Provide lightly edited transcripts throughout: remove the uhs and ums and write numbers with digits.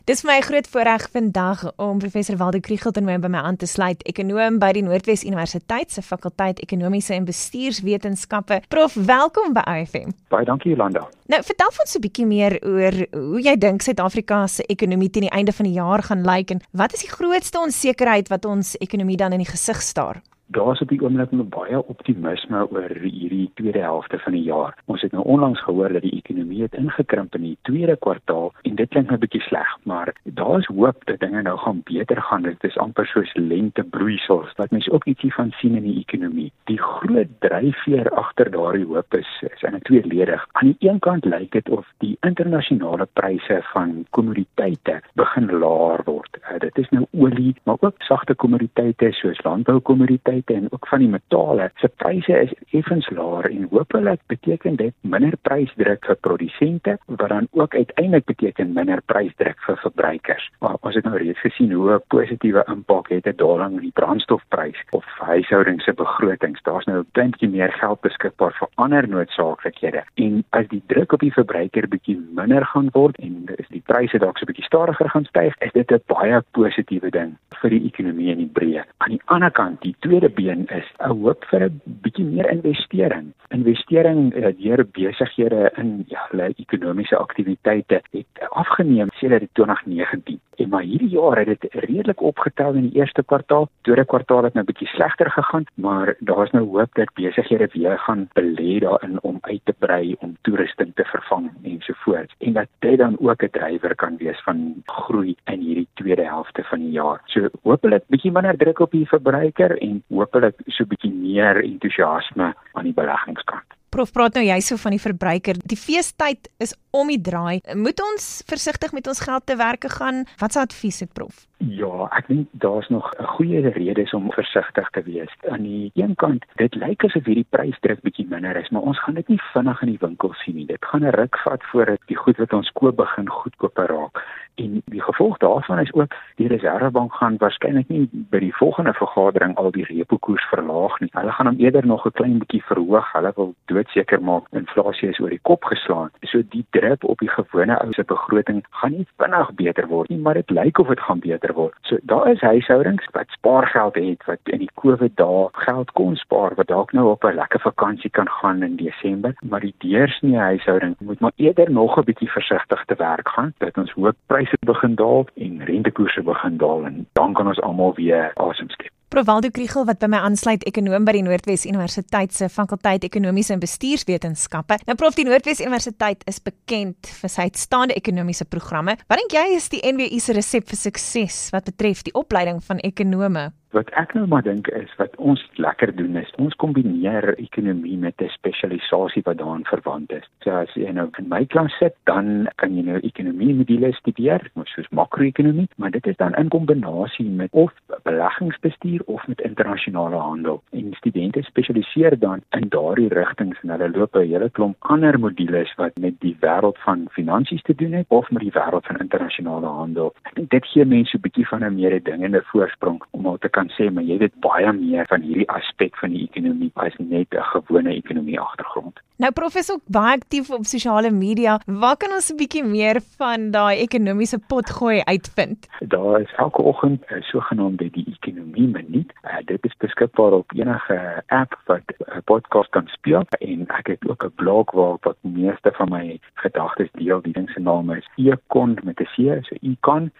Dis my groot voorreg vandag om professor Waldo Krugel te nooi by my aan te sluit, ekonoom by die Noordwes Universiteit se fakulteit Ekonomiese en Bestuurswetenskappe. Prof, welkom by IFM. Baie dankie, Jolanda. Nou, vertel ons 'n bietjie meer oor hoe jy dink Suid-Afrika se ekonomie teen die einde van die jaar gaan lyk en wat is die grootste onsekerheid wat ons ekonomie dan in die gesig staar? Daar is op die oomblik nog baie optimisme oor hierdie tweede helfte van die jaar. Ons het nou onlangs gehoor dat die ekonomie het ingekrimp in die tweede kwartaal en dit klink 'n bietjie sleg, maar daar is hoop dat dinge nou gaan beter gaan. Dit is amper soos lentebloeisels wat mense ook ietsie van sien in die ekonomie. Die groot dryfveer agter daardie hoop is eintlik tweeledig. Aan die een kant lyk dit of die internasionale pryse van kommoditeite begin laer word. Dit is nou olie, maar ook sagte kommoditeite soos landboukommoditeite en ook van die metale. Se pryse is effens laer en hopelik beteken dit minder prysdruk vir produsente wat dan ook uiteindelik beteken minder prysdruk vir verbruikers. Maar ons het nou reeds gesien hoe 'n positiewe impak het 'n daling in die brandstofprys of huishoudings se begrotings. Daar's nou 'n bietjie meer geld beskikbaar vir ander noodsaaklikhede. En as die druk op die verbruiker bietjie minder gaan word en is die pryse dalk so bietjie stadiger gaan styg, is dit 'n baie positiewe ding vir die ekonomie in die breë. Aan die ander kant, die tweede been is 'n hoop vir 'n bietjie meer investering. Investering deur besighede in hulle ekonomiese aktiwiteite het afgeneem sedert 2019. En maar hierdie jaar het dit redelik opgetel in die eerste kwartaal. Tweede kwartaal het nou 'n bietjie slegter gegaan, maar daar is nou hoop dat besighede weer gaan belê daarin om uit te brei, om toerusting te vervang ensovoorts. En dat dit dan ook 'n drywer kan wees van groei in hierdie tweede helfte van die jaar. So hopelik bietjie minder druk op die verbruiker en hopelik so 'n bietjie meer entoesiasme aan die beleggingskant. Prof, praat nou jy so van die verbruiker. Die feestyd is om die draai. Moet ons versigtig met ons geld te werke gaan? Wat se advies het prof? Ja, ek dink daar's nog 'n goeie redes om versigtig te wees. Aan die een kant, dit lyk asof hierdie prysdruk bietjie minder is, maar ons gaan dit nie vinnig in die winkels sien nie. Dit gaan 'n ruk vat voordat die goed wat ons koop begin goedkoper raak. En die gevolg daarvan is ook die Reserwebank gaan waarskynlik nie by die volgende vergadering al die repo-koers verlaag nie. Hulle gaan hom eerder nog 'n klein bietjie verhoog. Hulle wil doodseker maak inflasie is oor die kop geslaan. So die druk op die gewone ou se begroting gaan nie vinnig beter word nie, maar dit lyk of dit gaan beter word. So daar is huishoudings wat spaargeld het, wat in die COVID dae geld kon spaar, wat dalk nou op 'n lekker vakansie kan gaan in Desember, maar die deursnee huishouding moet maar eerder nog 'n bietjie versigtig te werk gaan, dat ons hoop pryse begin daal en rentekoerse begin daal en dan kan ons almal weer asem skep. Prof Waldo Krugel wat by my aansluit, ekonoom by die Noordwes Universiteit se fakulteit Ekonomiese en Bestuurswetenskappe. Nou prof, die Noordwes Universiteit is bekend vir sy uitstaande ekonomiese programme. Wat dink jy is die NWU se resep vir sukses wat betref die opleiding van ekonome? Wat ek nou maar dink is, wat ons lekker doen is, ons kombineer ekonomie met 'n spesialisasie wat daaraan verwant is. So as jy nou in my klas sit, dan kan jy nou ekonomie modules studeer, soos makro-ekonomie, maar dit is dan in kombinasie met of beleggingsbestuur of met internasionale handel. En studente spesialiseer dan in daardie rigtings en hulle loop 'n hele klomp ander modules wat met die wêreld van finansies te doen het of met die wêreld van internasionale handel. Ek dink dit gee mense 'n bietjie van 'n mededingende voorsprong om al te kan sê, maar jy weet baie meer van hierdie aspek van die ekonomie as net 'n gewone ekonomie agtergrond. Nou prof is ook baie aktief op sosiale media. Waar kan ons 'n bietjie meer van daai ekonomiese potgooi uitvind? Daar is elke oggend 'n sogenaamde die ekonomie minuut. Dit is beskikbaar op enige app wat 'n podcast kan speel en ek het ook 'n blog waar wat meeste van my gedagtes deel. Die ding se naam is Econ met 'n C, so Econ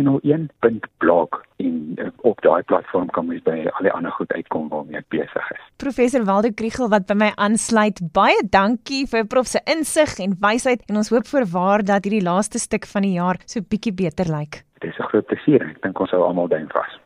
101.blog en op daai platform kan mens by al die ander goed uitkom waarmee ek besig is. Professor Waldo Krugel wat by my aansluit, baie dankie vir prof se insig en wysheid en ons hoop voorwaar dat hierdie laaste stuk van die jaar so bietjie beter lyk. Dit is 'n groot plesier en ek dink ons sou almal duim vas.